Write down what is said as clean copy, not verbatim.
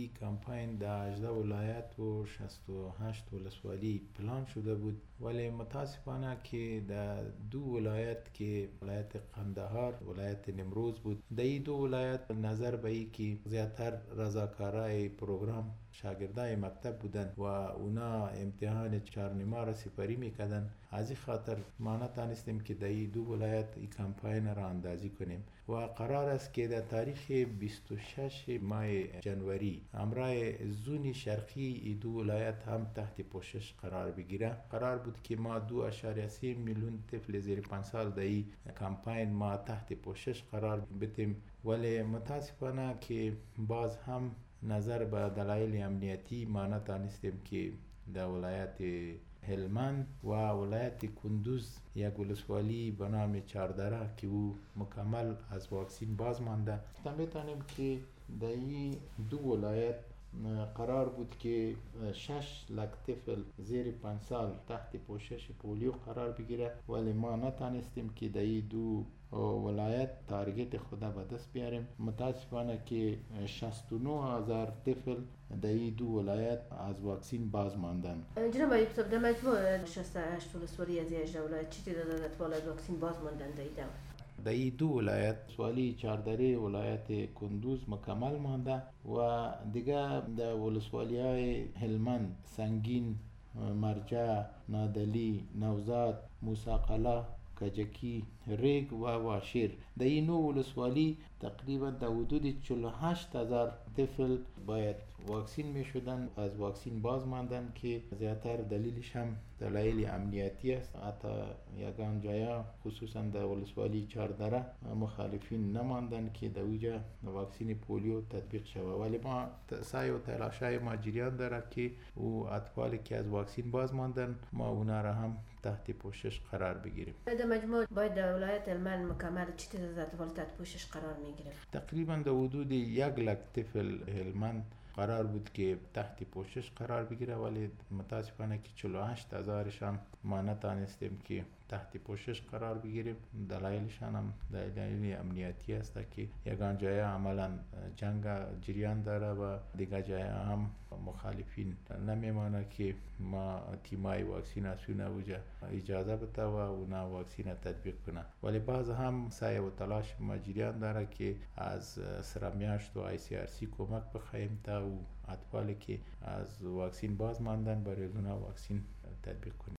این کمپاین در 18 ولایت و 68 ولسوالی پلان شده بود، ولی متاسفانه که در دو ولایت که ولایت قندهار ولایت نیمروز بود، در این دو ولایت نظر به این که زیادتر رضاکارای پروگرام شاگردای مکتب بودن و اونا امتحان 4 را سپری میکردن، از این خاطر ما نتانستیم که در این دو ولایت این کمپاین را اندازی کنیم و قرار است که در تاریخ 26 ماه جنوری همراه زون شرقی این دو ولایت هم تحت پوشش قرار بگیره. قرار بود که ما 2.3 میلیون طفل زیر 5 سال در این کمپاین ما تحت پوشش قرار بدیم، ولی متاسفانه که باز هم نظر به دلایل امنیتی ما نتانستیم که در ولایت هلمند و ولایت کندوز یک ولسوالی به نام چاردره که او مکمل از واکسین باز مانده. میتونیم که در این دو ولایت قرار بود که 6 لک طفل زیر 5 سال تحت پوشش پولیو قرار بگیره، ولی ما نتانستیم که در این دو ولایت تارگت خود به دست بیاریم. متاسفانه که 69,000 طفل در این دو ولایت از واکسین باز ماندن. جناب ایوب صاحب، در مجموع 68 ولسوالی از 18 ولایت چی تعداد اطفال از واکسین باز ماندن در این دور؟ در این دو ولایت ولسوالی چاردره ولایت کندوز مکمل مانده و دیگه در ولسوالی های هلمند، سنگین، مرجع، نادلی، نوزاد، موسی-قلعه، کجکی، ریگ و واشیر، در این نو ولسوالی تقریبا در حدود 48,000 طفل باید واکسین می شدن از واکسین باز ماندن که زیادتر دلیلش هم دلایل امنیتی است. حتی یگان جایا خصوصا در ولسوالی چاردره مخالفین نماندن که در اوجا واکسین پولیو تطبیق شود، ولی ما سعی و تلاشای ما جریان داره که او اطفالی که از واکسین باز ماندن ما اونا را هم تحت پوشش قرار بگیریم. در مجموع باید در ولایت هلمند مکمل چی تعداد اطفال تحت پوشش قرار میگیرد؟ تقریبا در حدود 1 لک طفل هلمند قرار بود که تحت پوشش قرار بگیره، ولی متاسفانه که 48,000 هم ما نتانستیم که تحت پوشش قرار بگیریم. دلایلشان هم دلایل امنیتی است که یگان جای عملا جنگ جریان داره و دیگر جای هم مخالفین نمیمانه که ما تیمای واکسیناسیون اوجا اجازه بده و اونا واکسین تطبیق کنه، ولی باز هم سعی و تلاش ما جریان داره که از سرمیاشت و ICRC کمک بخواهیم تا او اطفالی که از واکسین باز ماندن برای اونا واکسین تطبیق کنیم.